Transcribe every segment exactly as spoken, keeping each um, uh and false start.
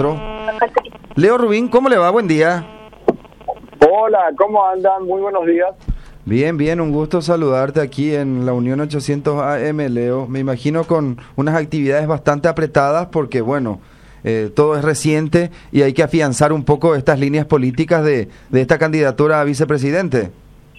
nosotros. Leo Rubín, ¿cómo le va? Buen día. Hola, ¿cómo andan? Muy buenos días. Bien, bien, un gusto saludarte aquí en la Unión ochocientos A M, Leo. Me imagino con unas actividades bastante apretadas porque, bueno, eh, todo es reciente y hay que afianzar un poco estas líneas políticas de, de esta candidatura a vicepresidente.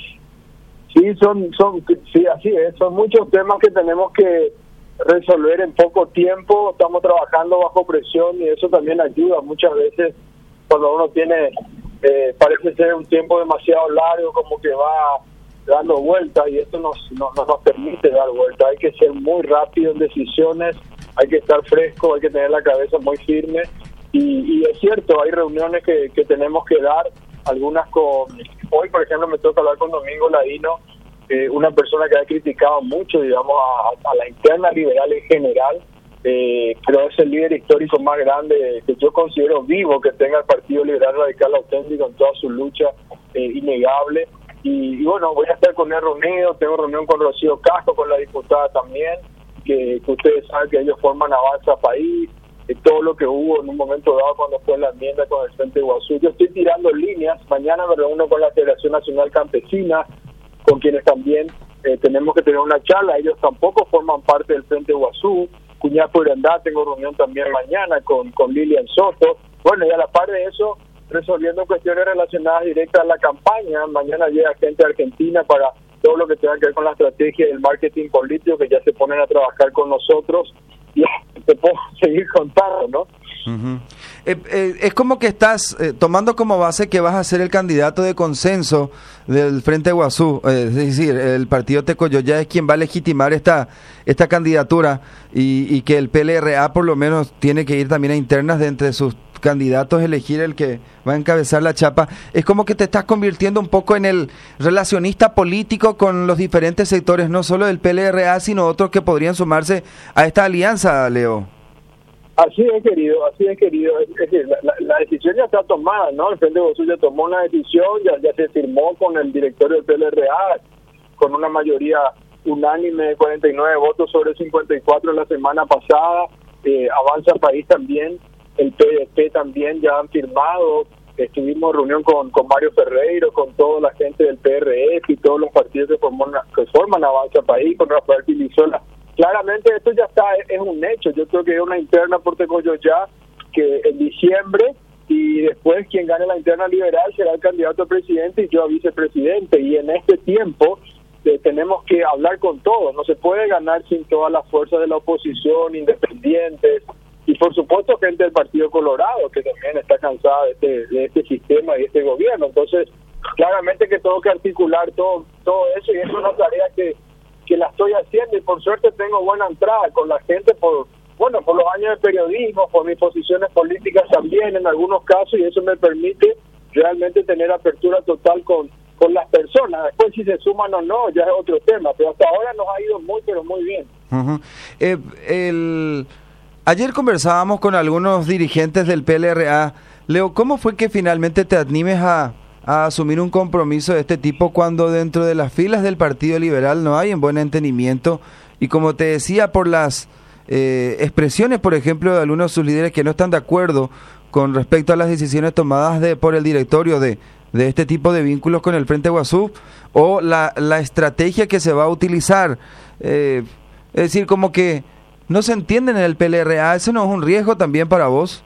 Sí, son, son, sí, así es. Son muchos temas que tenemos que resolver en poco tiempo. Estamos trabajando bajo presión y eso también ayuda muchas veces cuando uno tiene, eh, parece ser un tiempo demasiado largo, como que va dando vueltas, y esto nos, no, no nos permite dar vueltas. Hay que ser muy rápido en decisiones, hay que estar fresco, hay que tener la cabeza muy firme, y, y es cierto, hay reuniones que, que tenemos que dar, algunas con, hoy por ejemplo me toca hablar con Domingo Ladino, eh, una persona que ha criticado mucho, digamos, a, a la interna liberal en general, eh, pero es el líder histórico más grande que yo considero vivo que tenga el Partido Liberal Radical Auténtico en toda su lucha, eh, innegable. Y, y bueno, voy a estar con él reunido, tengo reunión con Rocío Castro, con la diputada también, que, que ustedes saben que ellos forman Avanza País, eh, todo lo que hubo en un momento dado cuando fue la enmienda con el Frente Guazú. Yo estoy tirando líneas, mañana me reúno con la Federación Nacional Campesina, con quienes también eh, tenemos que tener una charla, ellos tampoco forman parte del Frente Guazú. Cuñapo Irandá, tengo reunión también mañana con, con Lilian Soto. Bueno, y a la par de eso, resolviendo cuestiones relacionadas directas a la campaña. Mañana llega gente de Argentina para todo lo que tenga que ver con la estrategia del marketing político, que ya se ponen a trabajar con nosotros, y te puedo seguir contando, ¿no? Uh-huh. eh, eh, es como que estás eh, tomando como base que vas a ser el candidato de consenso del Frente Guazú, eh, es decir, el partido Tecoyoyá es quien va a legitimar esta esta candidatura, y, y que el P L R A por lo menos tiene que ir también a internas de entre sus candidatos, elegir el que va a encabezar la chapa. Es como que te estás convirtiendo un poco en el relacionista político con los diferentes sectores, no solo del P L R A, sino otros que podrían sumarse a esta alianza, Leo. Así es, querido, así es, querido. Es decir, la, la, la decisión ya está tomada, ¿no? El Frente Guazú ya tomó una decisión, ya, ya se firmó con el directorio del P L R A, con una mayoría unánime de cuarenta y nueve votos sobre cincuenta y cuatro la semana pasada. Eh, Avanza País también, el P D P también ya han firmado. Estuvimos en reunión con, con Mario Ferreiro, con toda la gente del P R F y todos los partidos que forman, que forman Avanza País, con Rafael Pilizola. Claramente esto ya está, es, es un hecho. Yo creo que es una interna por Tecoyoyá que en diciembre, y después quien gane la interna liberal será el candidato a presidente y yo a vicepresidente. Y en este tiempo eh, tenemos que hablar con todos. No se puede ganar sin todas las fuerzas de la oposición, independientes, y por supuesto gente del Partido Colorado, que también está cansada de este, de este sistema y de este gobierno. Entonces, claramente que tengo que articular todo todo eso, y eso es una tarea que, que la estoy haciendo, y por suerte tengo buena entrada con la gente por, bueno, por los años de periodismo, por mis posiciones políticas también en algunos casos, y eso me permite realmente tener apertura total con, con las personas. Después si se suman o no, ya es otro tema, pero hasta ahora nos ha ido muy, pero muy bien. Uh-huh. eh, el... Ayer conversábamos con algunos dirigentes del P L R A. Leo, ¿cómo fue que finalmente te animes a, a asumir un compromiso de este tipo cuando dentro de las filas del Partido Liberal no hay un buen entendimiento? Y como te decía, por las eh, expresiones, por ejemplo, de algunos de sus líderes que no están de acuerdo con respecto a las decisiones tomadas de por el directorio de, de este tipo de vínculos con el Frente Guazú, o la, la estrategia que se va a utilizar. Eh, es decir, como que no se entienden en el P L R A. ¿Eso no es un riesgo también para vos?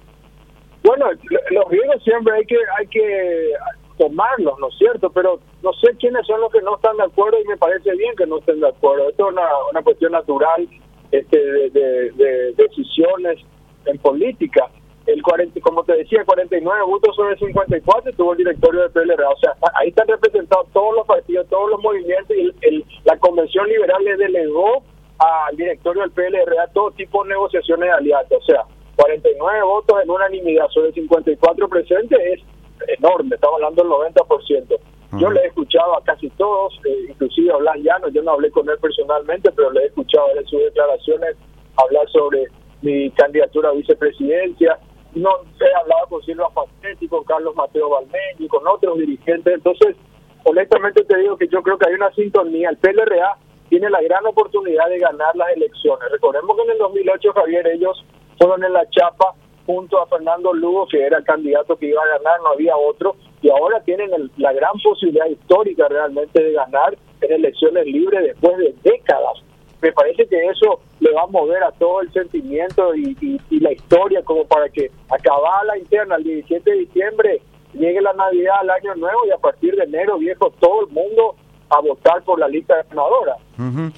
Bueno, los riesgos siempre hay que hay que tomarlos, ¿no es cierto? Pero no sé quiénes son los que no están de acuerdo, y me parece bien que no estén de acuerdo. Esto es una, una cuestión natural este, de, de, de decisiones en política. El cuarenta, como te decía, cuarenta y nueve votos sobre cincuenta y cuatro tuvo el directorio del P L R A. O sea, ahí están representados todos los partidos, todos los movimientos, y el, el, la Convención Liberal le delegó al directorio del P L R A todo tipo de negociaciones de alianza. O sea, cuarenta y nueve votos en unanimidad sobre cincuenta y cuatro presentes es enorme, estamos hablando del noventa por ciento. Uh-huh. Yo le he escuchado a casi todos, eh, inclusive a Blas Llano, yo no hablé con él personalmente, pero le he escuchado en sus declaraciones hablar sobre mi candidatura a vicepresidencia. No he hablado con Silva Facetti, con Carlos Mateo Balmeñi, con otros dirigentes. Entonces, honestamente te digo que yo creo que hay una sintonía. El P L R A tiene la gran oportunidad de ganar las elecciones. Recordemos que en el dos mil ocho, Javier, ellos fueron en la chapa junto a Fernando Lugo, que era el candidato que iba a ganar, no había otro, y ahora tienen el, la gran posibilidad histórica realmente de ganar en elecciones libres después de décadas. Me parece que eso le va a mover a todo el sentimiento y, y, y la historia, como para que acabada la interna el diecisiete de diciembre, llegue la Navidad, al Año Nuevo, y a partir de enero, viejo, todo el mundo a votar por la lista ganadora. Uh-huh.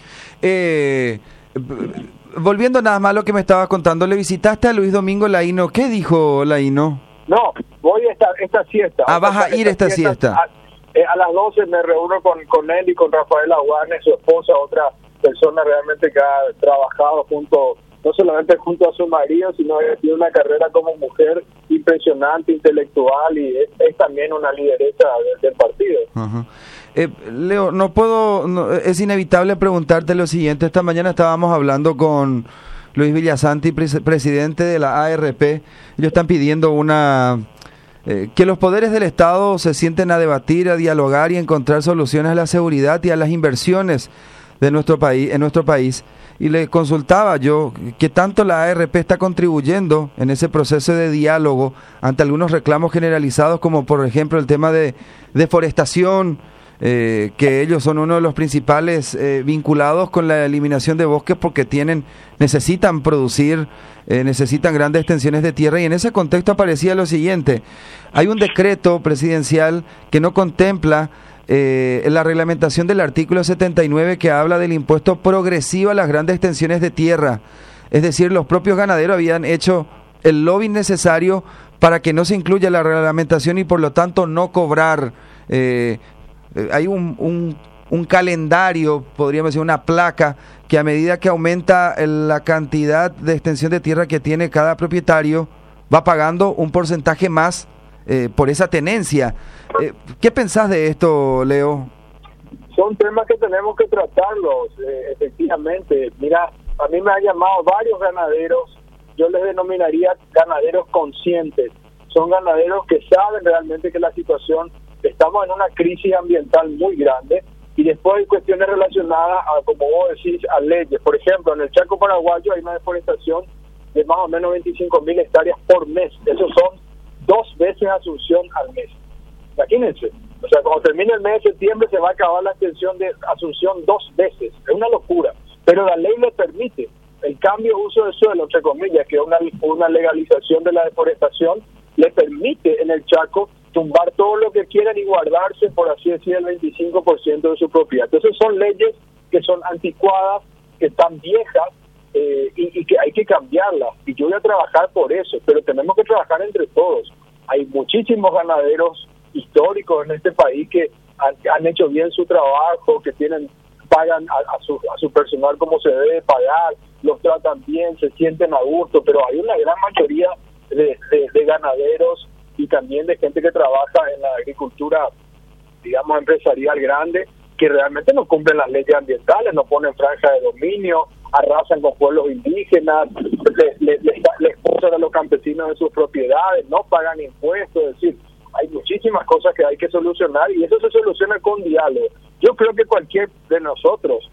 eh, volviendo nada más a lo que me estaba contando, ¿le visitaste a Luis Domingo Laino? ¿Qué dijo Laino? No, voy a esta, esta siesta. Ah, vas a ir esta, esta siesta. siesta. A, eh, a las doce me reúno con, con él y con Rafael Aguane, su esposa, otra persona realmente que ha trabajado junto, no solamente junto a su marido, sino ha tenido una carrera como mujer impresionante, intelectual, y es, es también una lideresa del, del partido. Uh-huh. Eh, Leo, no puedo, no, es inevitable preguntarte lo siguiente. Esta mañana estábamos hablando con Luis Villasanti, pre- presidente de la A R P. Ellos están pidiendo una eh, que los poderes del Estado se sienten a debatir, a dialogar y encontrar soluciones a la seguridad y a las inversiones de nuestro país, en nuestro país. Y le consultaba yo qué tanto la A R P está contribuyendo en ese proceso de diálogo ante algunos reclamos generalizados, como por ejemplo el tema de deforestación, eh, que ellos son uno de los principales eh, vinculados con la eliminación de bosques porque tienen, necesitan producir, eh, necesitan grandes extensiones de tierra, y en ese contexto aparecía lo siguiente: hay un decreto presidencial que no contempla Eh, la reglamentación del artículo setenta y nueve, que habla del impuesto progresivo a las grandes extensiones de tierra. Es decir, los propios ganaderos habían hecho el lobby necesario para que no se incluya la reglamentación y por lo tanto no cobrar. Eh, eh, hay un, un, un calendario, podríamos decir una placa, que a medida que aumenta la cantidad de extensión de tierra que tiene cada propietario, va pagando un porcentaje más Eh, por esa tenencia. Eh, ¿Qué pensás de esto, Leo? Son temas que tenemos que tratarlos, eh, efectivamente. Mira, a mí me han llamado varios ganaderos, yo les denominaría ganaderos conscientes. Son ganaderos que saben realmente que la situación, estamos en una crisis ambiental muy grande, y después hay cuestiones relacionadas a, como vos decís, a leyes. Por ejemplo, en el Chaco paraguayo hay una deforestación de más o menos veinticinco mil hectáreas por mes. Esos son dos veces Asunción al mes. Imagínense, o sea, cuando termine el mes de septiembre se va a acabar la extensión de Asunción dos veces. Es una locura, pero la ley le permite el cambio de uso de suelo, entre comillas, que es una, una legalización de la deforestación, le permite en el Chaco tumbar todo lo que quieran y guardarse, por así decir, el veinticinco por ciento de su propiedad. Entonces son leyes que son anticuadas, que están viejas, Eh, y, y que hay que cambiarla, y yo voy a trabajar por eso, pero tenemos que trabajar entre todos. Hay muchísimos ganaderos históricos en este país que han, han hecho bien su trabajo, que tienen pagan a, a, su, a su personal como se debe pagar, los tratan bien, se sienten a gusto, pero hay una gran mayoría de, de, de ganaderos y también de gente que trabaja en la agricultura, digamos, empresarial grande, que realmente no cumplen las leyes ambientales, no ponen franja de dominio, arrasan con pueblos indígenas, les, les, les, les expulsan a los campesinos de sus propiedades, no pagan impuestos. Es decir, hay muchísimas cosas que hay que solucionar, y eso se soluciona con diálogo. Yo creo que cualquier de nosotros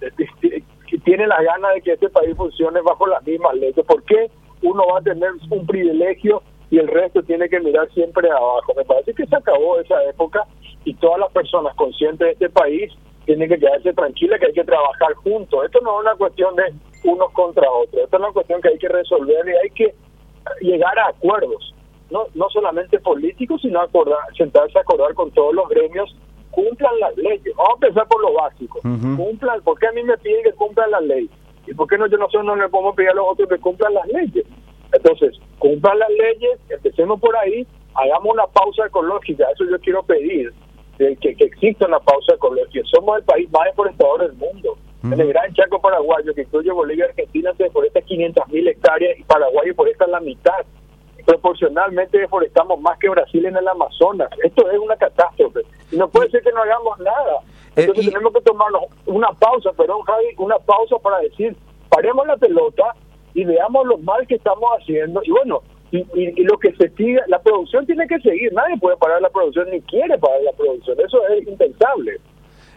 que tiene las ganas de que este país funcione bajo las mismas leyes. ¿Por qué uno va a tener un privilegio y el resto tiene que mirar siempre abajo? Me parece que se acabó esa época, y todas las personas conscientes de este país tienen que quedarse tranquilas, que hay que trabajar juntos. Esto no es una cuestión de unos contra otros, esto es una cuestión que hay que resolver, y hay que llegar a acuerdos, no no solamente políticos, sino acordar, sentarse a acordar con todos los gremios, cumplan las leyes. Vamos a empezar por lo básico. Uh-huh. Cumplan, ¿por qué a mí me piden que cumplan las leyes? ¿Y por qué no, yo nosotros no le podemos pedir a los otros que cumplan las leyes? Entonces, cumplan las leyes, empecemos por ahí, hagamos una pausa ecológica, eso yo quiero pedir. De que, que exista una pausa ecológica. Somos el país más deforestador del mundo. Uh-huh. En el gran Chaco paraguayo, que incluye Bolivia y Argentina, se deforesta quinientas mil hectáreas, y Paraguay deforesta la mitad. Proporcionalmente deforestamos más que Brasil en el Amazonas. Esto es una catástrofe. Y no puede ser que no hagamos nada. Entonces eh, y... tenemos que tomarnos una pausa, perdón, Javi, una pausa para decir, paremos la pelota y veamos lo mal que estamos haciendo. Y bueno, Y, y, y lo que se sigue, la producción tiene que seguir, nadie puede parar la producción ni quiere parar la producción, eso es impensable.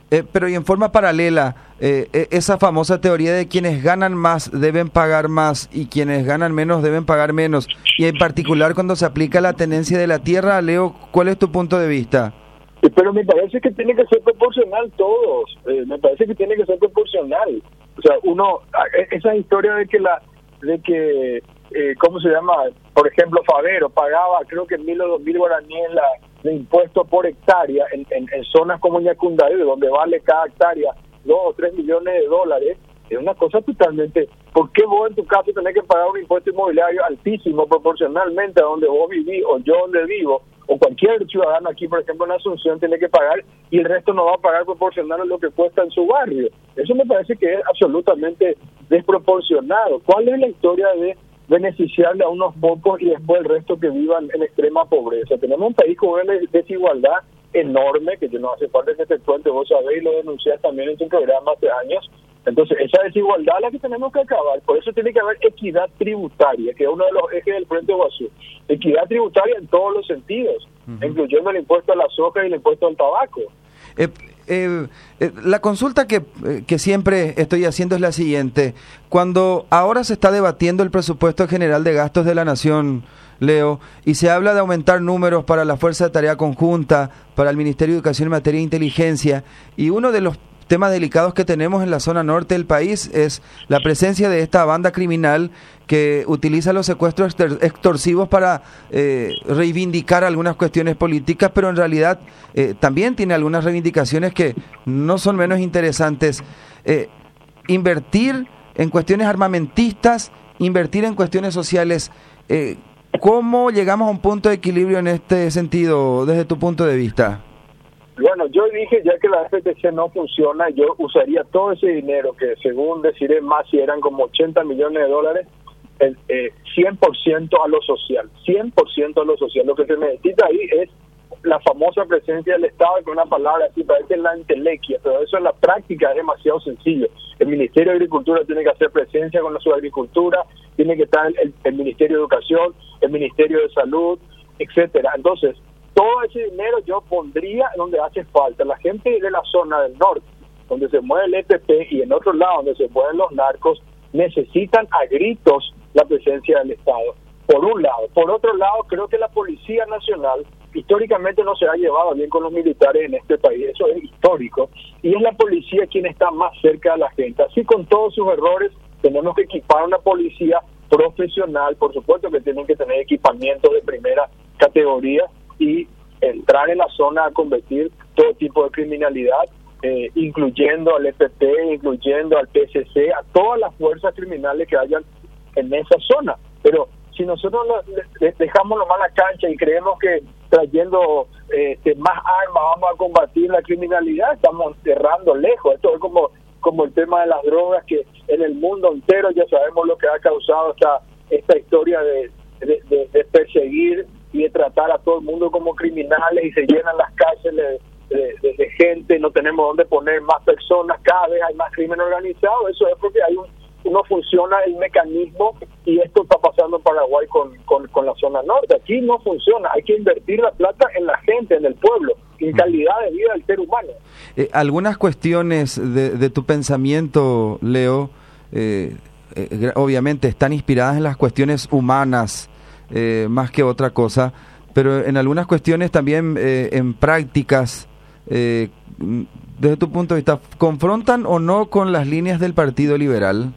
Eh, pero y en forma paralela, eh, esa famosa teoría de quienes ganan más deben pagar más y quienes ganan menos deben pagar menos, y en particular cuando se aplica la tenencia de la tierra, Leo, ¿cuál es tu punto de vista? Pero me parece que tiene que ser proporcional todos, eh, me parece que tiene que ser proporcional. O sea, uno, esa historia de que la, de que, eh, ¿cómo se llama? Por ejemplo, Favero pagaba, creo que mil o dos mil guaraníes la, de impuesto por hectárea en, en, en zonas como Ñacundaí, donde vale cada hectárea dos o tres millones de dólares. Es una cosa totalmente... ¿Por qué vos en tu caso tenés que pagar un impuesto inmobiliario altísimo proporcionalmente a donde vos vivís o yo donde vivo? O cualquier ciudadano aquí, por ejemplo, en Asunción, tiene que pagar y el resto no va a pagar proporcional a lo que cuesta en su barrio. Eso me parece que es absolutamente desproporcionado. ¿Cuál es la historia de beneficiarle a unos pocos y después el resto que vivan en extrema pobreza? Tenemos un país con una desigualdad enorme, que yo no hace falta que te cuente, vos sabés y lo denunciás también en tu programa hace años. Entonces, esa desigualdad es la que tenemos que acabar. Por eso tiene que haber equidad tributaria, que es uno de los ejes del Frente Guasú. Equidad tributaria en todos los sentidos, uh-huh. incluyendo el impuesto a la soja y el impuesto al tabaco. Eh, eh, eh, la consulta que, eh, que siempre estoy haciendo es la siguiente. Cuando ahora se está debatiendo el presupuesto general de gastos de la Nación, Leo, y se habla de aumentar números para la Fuerza de Tarea Conjunta, para el Ministerio de Educación en materia de inteligencia, y uno de los temas delicados que tenemos en la zona norte del país es la presencia de esta banda criminal que utiliza los secuestros extorsivos para eh, reivindicar algunas cuestiones políticas, pero en realidad eh, también tiene algunas reivindicaciones que no son menos interesantes. Eh, invertir en cuestiones armamentistas, invertir en cuestiones sociales, eh, ¿cómo llegamos a un punto de equilibrio en este sentido desde tu punto de vista? Bueno, yo dije ya que la F T C no funciona, yo usaría todo ese dinero que según deciré más si eran como ochenta millones de dólares, el, eh, cien por ciento a lo social, cien por ciento a lo social. Lo que se necesita ahí es la famosa presencia del Estado, que una palabra así parece la entelequia, pero eso en la práctica es demasiado sencillo. El Ministerio de Agricultura tiene que hacer presencia con la subagricultura, tiene que estar el, el Ministerio de Educación, el Ministerio de Salud, etcétera. Entonces, todo ese dinero yo pondría donde hace falta. La gente de la zona del norte, donde se mueve el E P P, y en otro lado, donde se mueven los narcos, necesitan a gritos la presencia del Estado, por un lado. Por otro lado, creo que la Policía Nacional históricamente no se ha llevado bien con los militares en este país, eso es histórico, y es la policía quien está más cerca de la gente. Así, con todos sus errores, tenemos que equipar una policía profesional, por supuesto que tienen que tener equipamiento de primera categoría, y entrar en la zona a combatir todo tipo de criminalidad, eh, incluyendo al E P P, incluyendo al P S C, a todas las fuerzas criminales que hayan en esa zona. Pero si nosotros le, le dejamos nomás la cancha y creemos que trayendo eh, más armas vamos a combatir la criminalidad, estamos errando lejos. Esto es como, como el tema de las drogas, que en el mundo entero ya sabemos lo que ha causado esta, esta historia de, de, de, de perseguir y de tratar a todo el mundo como criminales, y se llenan las cárceles de, de, de gente, no tenemos dónde poner más personas, cada vez hay más crimen organizado. Eso es porque hay un, no funciona el mecanismo, y esto está pasando en Paraguay con, con, con la zona norte. Aquí no funciona, hay que invertir la plata en la gente, en el pueblo, en calidad de vida del ser humano. Eh, algunas cuestiones de, de tu pensamiento, Leo, eh, eh, obviamente están inspiradas en las cuestiones humanas, Eh, más que otra cosa, pero en algunas cuestiones también eh, en prácticas, eh, desde tu punto de vista, ¿confrontan o no con las líneas del Partido Liberal?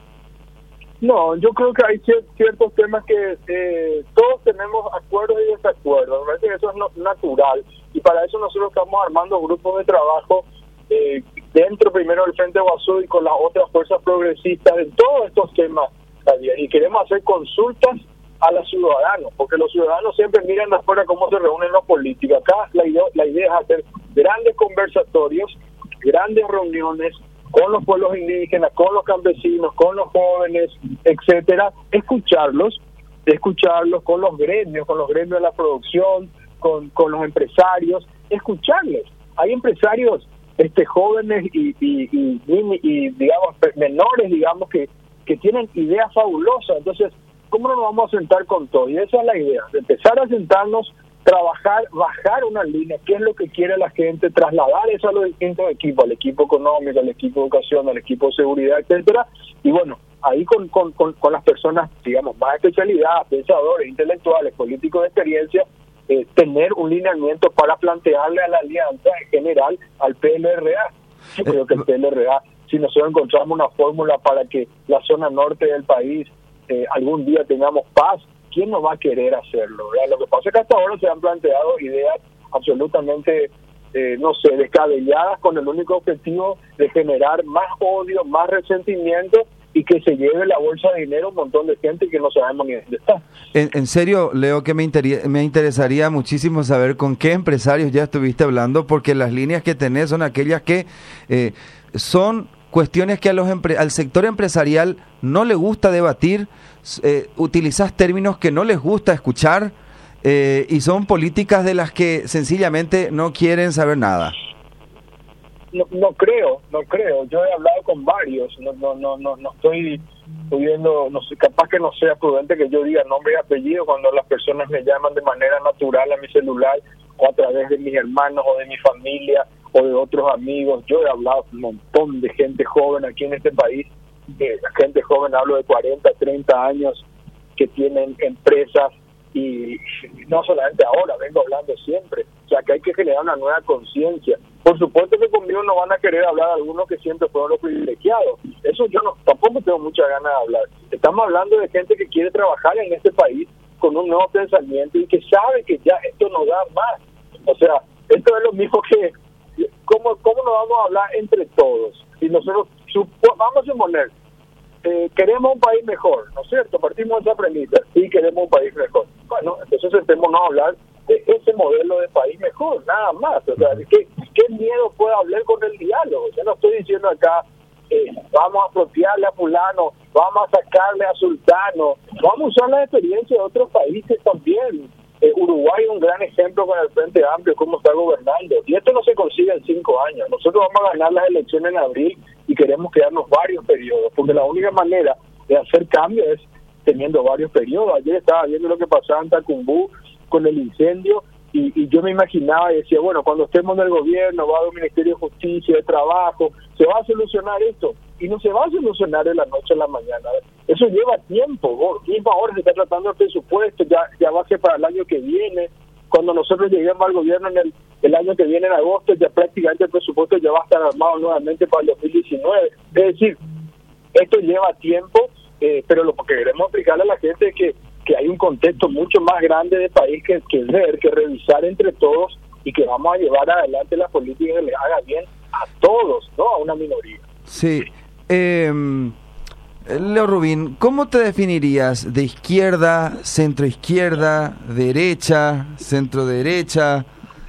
No, yo creo que hay cier- ciertos temas que eh, todos tenemos acuerdos y desacuerdos. Me parece que eso es no, natural, y para eso nosotros estamos armando grupos de trabajo eh, dentro primero del Frente Guasú y con las otras fuerzas progresistas en todos estos temas, Javier, y queremos hacer consultas a los ciudadanos, porque los ciudadanos siempre miran de afuera cómo se reúnen los políticos. Acá la idea, la idea es hacer grandes conversatorios, grandes reuniones con los pueblos indígenas, con los campesinos, con los jóvenes, etcétera, escucharlos, escucharlos con los gremios, con los gremios de la producción, con, con los empresarios, escucharlos. Hay empresarios este jóvenes y, y, y, y, y digamos menores, digamos, que, que tienen ideas fabulosas. Entonces, ¿cómo no nos vamos a sentar con todo? Y esa es la idea, de empezar a sentarnos trabajar, bajar una línea, qué es lo que quiere la gente, trasladar eso a los distintos equipos, al equipo económico, al equipo de educación, al equipo de seguridad, etcétera. Y bueno, ahí con, con, con, con las personas, digamos, más especialidad, pensadores, intelectuales, políticos de experiencia, eh, tener un lineamiento para plantearle a la alianza en general al P L R A. Yo creo que el P L R A, si nosotros encontramos una fórmula para que la zona norte del país eh, algún día tengamos paz, ¿quién no va a querer hacerlo? ¿verdad? Lo que pasa es que hasta ahora se han planteado ideas absolutamente, eh, no sé, descabelladas, con el único objetivo de generar más odio, más resentimiento, y que se lleve la bolsa de dinero un montón de gente que no sabemos ni dónde está. En, en serio, Leo, que me, inter- me interesaría muchísimo saber con qué empresarios ya estuviste hablando, porque las líneas que tenés son aquellas que eh, son cuestiones que a los empre- al sector empresarial no le gusta debatir, eh, utilizás términos que no les gusta escuchar, eh, y son políticas de las que sencillamente no quieren saber nada. No, no creo, no creo. Yo he hablado con varios. No, no, no, no, no estoy pudiendo, no sé, capaz que no sea prudente que yo diga nombre y apellido cuando las personas me llaman de manera natural a mi celular o a través de mis hermanos o de mi familia o de otros amigos. Yo he hablado con un montón de gente joven aquí en este país. De gente joven, hablo de cuarenta, treinta años, que tienen empresas, y no solamente ahora, vengo hablando siempre. O sea, que hay que generar una nueva conciencia. Por supuesto que conmigo no van a querer hablar algunos que siempre fueron los privilegiados. Eso yo no tampoco tengo muchas ganas de hablar. Estamos hablando de gente que quiere trabajar en este país con un nuevo pensamiento y que sabe que ya esto no da más. O sea, esto es lo mismo que ¿cómo, cómo nos vamos a hablar entre todos? Y nosotros supo, vamos a suponer, eh, queremos un país mejor, ¿no es cierto? Partimos de esa premisa, sí queremos un país mejor. Bueno, entonces sentémonos a hablar de ese modelo de país mejor, nada más. O sea, ¿qué, qué miedo puede haber con el diálogo? Yo no estoy diciendo acá, eh, vamos a apropiarle a fulano, vamos a sacarle a sultano, vamos a usar la experiencia de otros países también. Eh, Uruguay es un gran ejemplo con el Frente Amplio, cómo está gobernando. Y esto no se consigue en cinco años. Nosotros vamos a ganar las elecciones en abril y queremos quedarnos varios periodos, porque la única manera de hacer cambios es teniendo varios periodos. Ayer estaba viendo lo que pasaba en Tacumbú con el incendio y, y yo me imaginaba y decía, bueno, cuando estemos en el gobierno, va a haber un Ministerio de Justicia, de Trabajo, se va a solucionar esto. Y no se va a solucionar de la noche a la mañana. Eso lleva tiempo. Mismo ahora se está tratando el presupuesto, ya, ya va a ser para el año que viene. Cuando nosotros lleguemos al gobierno en el, el año que viene, en agosto, ya prácticamente el presupuesto ya va a estar armado nuevamente para el dos mil diecinueve. Es decir, esto lleva tiempo, eh, pero lo que queremos explicarle a la gente es que, que hay un contexto mucho más grande de país que, que ver, que revisar entre todos, y que vamos a llevar adelante las políticas que les haga bien a todos, no a una minoría. Sí. Eh, Leo Rubín, ¿cómo te definirías? ¿De izquierda, centro-izquierda, derecha, centro-derecha?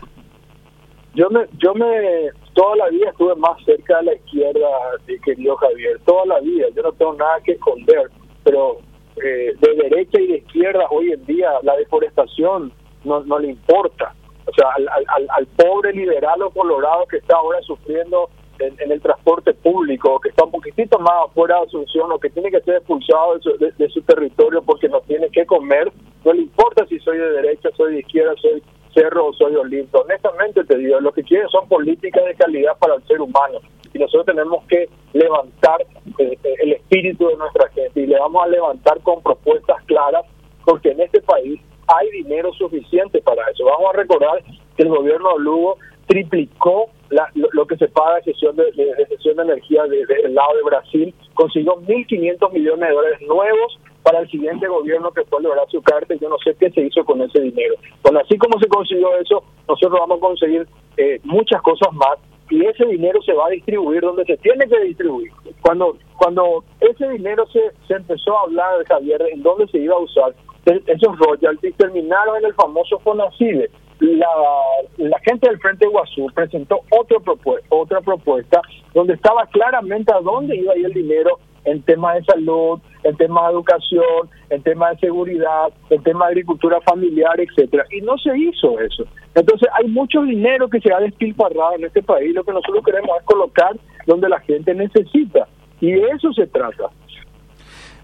Yo me, yo me, toda la vida estuve más cerca de la izquierda, querido Javier, toda la vida. Yo no tengo nada que esconder, pero eh, de derecha y de izquierda hoy en día la deforestación no, no le importa. O sea, al, al, al pobre liberal o colorado que está ahora sufriendo En, en el transporte público, que está un poquitito más afuera de Asunción, o que tiene que ser expulsado de su, de, de su territorio porque no tiene que comer, no le importa si soy de derecha, soy de izquierda, soy Cerro o soy Olinto. Honestamente te digo, lo que quieren son políticas de calidad para el ser humano, y nosotros tenemos que levantar eh, el espíritu de nuestra gente, y le vamos a levantar con propuestas claras, porque en este país hay dinero suficiente para eso. Vamos a recordar que el gobierno de Lugo triplicó La, lo, lo que se paga de cesión de, de, de, cesión de energía del de, de lado de Brasil, consiguió mil quinientos millones de dólares nuevos para el siguiente gobierno que fue lograr su carta, y yo no sé qué se hizo con ese dinero. Bueno, así como se consiguió eso, nosotros vamos a conseguir eh, muchas cosas más, y ese dinero se va a distribuir donde se tiene que distribuir. Cuando cuando ese dinero se, se empezó a hablar, de Javier, en dónde se iba a usar, esos royalties terminaron en el famoso FONACIDE. La, la gente del Frente Guazú presentó otra propuesta, otra propuesta donde estaba claramente a dónde iba a ir el dinero en temas de salud, en temas de educación, en temas de seguridad, en temas de agricultura familiar, etcétera. Y no se hizo eso. Entonces hay mucho dinero que se ha despilfarrado en este país. Lo que nosotros queremos es colocar donde la gente necesita. Y de eso se trata.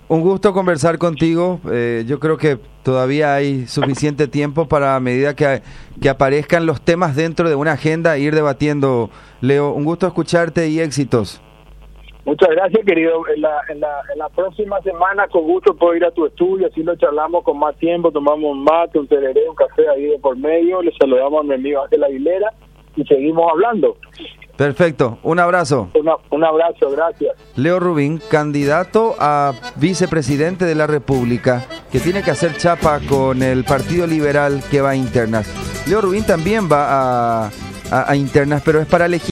un gusto conversar contigo. Eh, yo creo que todavía hay suficiente tiempo para, a medida que, que aparezcan los temas dentro de una agenda, ir debatiendo. Leo, un gusto escucharte y éxitos. Muchas gracias, querido. En la, en la, en la próxima semana, con gusto, puedo ir a tu estudio, así lo charlamos con más tiempo, tomamos un mate, un tereré, un café ahí de por medio, le saludamos a mi amigo Ángel Aguilera y seguimos hablando. Perfecto, un abrazo. Una, un abrazo, gracias. Leo Rubín, candidato a vicepresidente de la República, que tiene que hacer chapa con el Partido Liberal que va a internas. Leo Rubín también va a, a, a internas, pero es para elegir